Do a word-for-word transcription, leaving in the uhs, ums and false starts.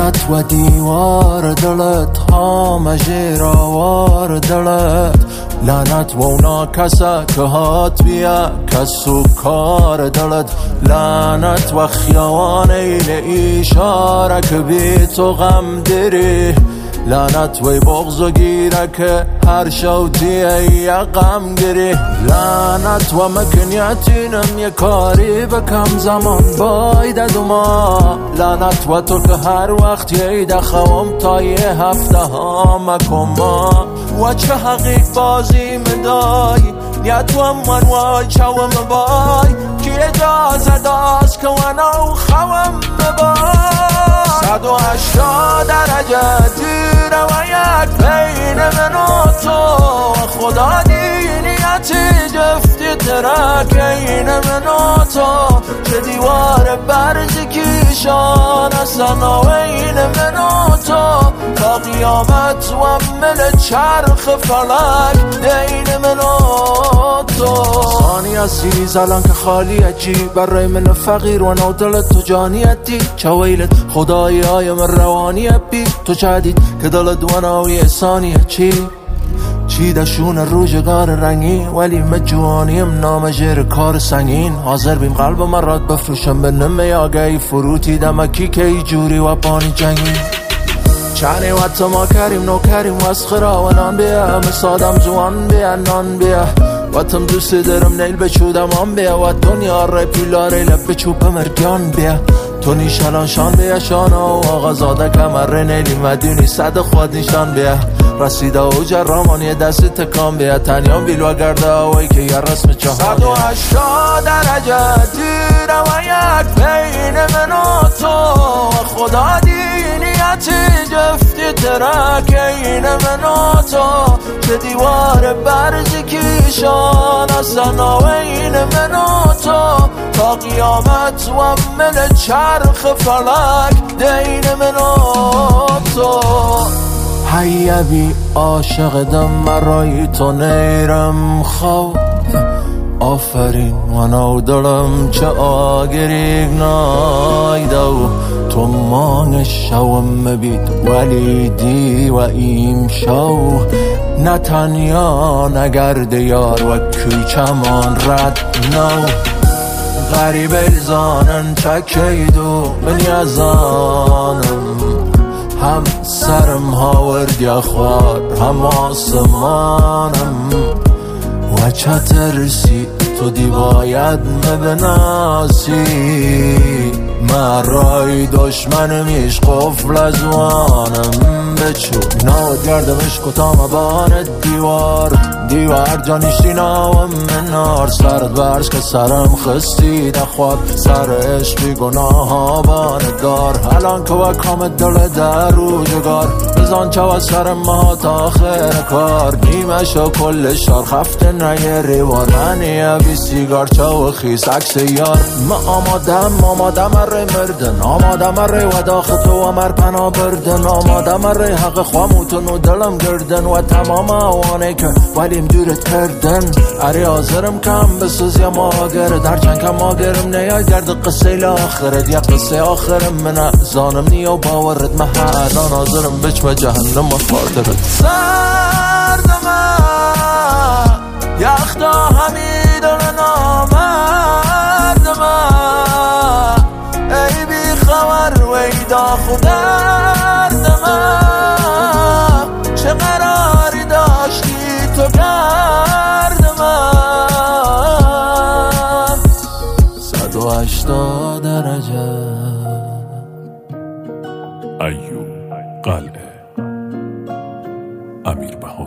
لعنت و دیوار دلت همه راوار دلت لعنت و اونا کسا که هات بیا کسو کار دلت لعنت و خیوان ایل ایشاره که بی تو غم دری لعنت وی بغض و گیره که هر شوتیه یه غم گیری لعنت و مکنیتینم یه کاری بکم زمان باید دوما لعنت و تو که هر وقت یه دخوام تا یه هفته ها مکما و چه حقیق بازی مدای نیت و من و چوم بای که اجازه داست که ونو خوام بای صد و هشتاد درجه دیره و یک بین من و تو خدا دینیتی جفتی ترکین من و تو چه دیوار برزی کیشان سناوین من و تو تا قیامت و مل چرخ فلک دین من و تو ثانی عزیز الان که خالی عجیب برای من فقیر و نودلت تو جانیتی چه ویلت خدایی های من روانی بی تو جدید که دلت دواناوی ثانیه چی چی دشون روزگار رنگی ولی مجوانیم نام جر کار سنگین حاضر بیم قلب من راد بفروشم به نمه آگهی فروتی دمکی که ای جوری و پانی جنگی چنی و تو ما کریم نو کریم واسخرا و نان بیا مسادم زوان بیا نان بیا و تم دوست دارم نیل بچودم آن بیا و دنیا رای پیلاره لب بچوب مرگان بیا تو نیشان شان بیا شانا و آقا زاده کمر نیلی مدونی صد خود نیشان بیا رسیده و جرامانی دست تکان بیا تنیان بیل و گرده آوایی که یه رسم چهانی صد و هشتاد درجه دیره و یک بین من و تو خدا دینیتی جفتی ترکین من و تو چه دیوار برزی کیشان سناوین من و تو تا قیامت و مل چرخ فلک دین من و تو حیبی عاشق دم مرای تو نیرم خواب آفرین و نو دلم چه آگریگ نایده و تو مانگ شوم بید ولی دی و ایم شو نتنیا نگرد یار و کوچمان رد نو غریب الزانن چکیدو من یزانم هم سرم هاورد یا خوار هم آسمانم و چه ترسی تو دی باید مبناسی مرای دشمنمیش قفل ازوانم بچو ناود گردمش کتام بان دیوار دیوار جانیشتی ناوم منار سرد برش که سرم خستی دخواد سر عشقی گناه ها باندگار الان که وکام دل در روزگار بزان چه و سر ما تا آخر کار نیمش و کل شار خفته نگه ریوان منیه بی سیگار چه و خیس عکس یار ما آمادم آمادم اره مردن آمادم اره و داخل تو و مر پنا بردن آمادم اره حق خواموتون و دلم گردن و تمام آوانه که ولیم دورت کردن اره آزرم کم بسوز یا ماگرد هر چند کم ماگرم نیا گرد قصه لاخرد یا قصه آخرم من زانم نیا باورد محلان آزرم بچ و جهنم و خاطرت سردم یختا همید و نامردم ای بی خبر ویدا خودردم چه قراری داشتی تو گردم صد و هشتاد درجه ایوب قلعه امیر بهادر